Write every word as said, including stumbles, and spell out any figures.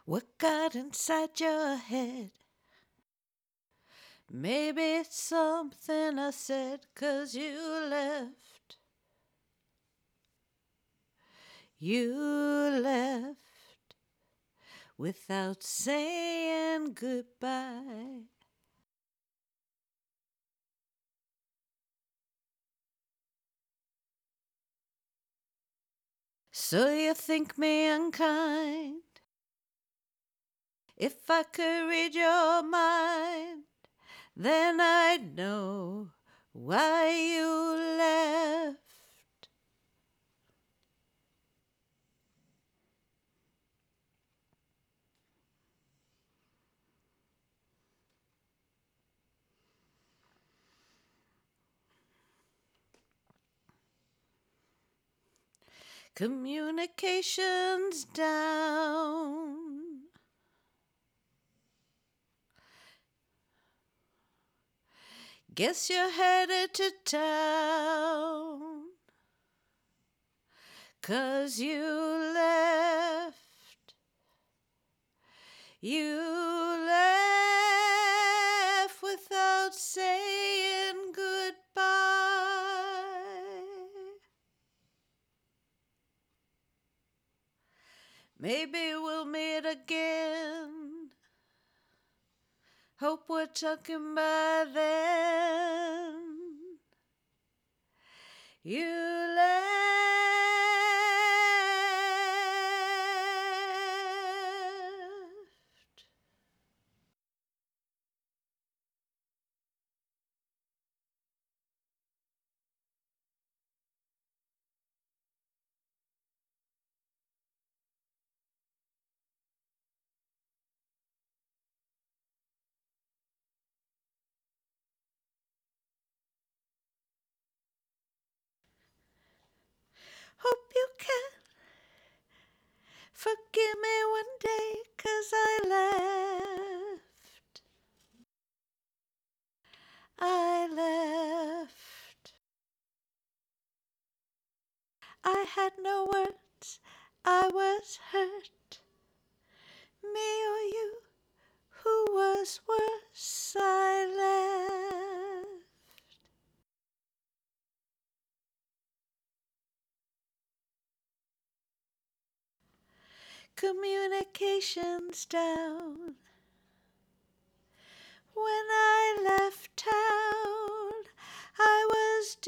What got inside your head? Maybe it's something I said 'cause you left. You left without saying goodbye. So you think me unkind? If I could read your mind, then I'd know why you left. Communications down. Guess you're headed to town. 'Cause you left. You left without saying goodbye. Maybe we'll meet again. Hope we're talking by then. You left. Hope you can forgive me one day 'cause I left. I left. I had no words, I was hurt. Me or you, who was worse? I left. Communications down. When I left town, I was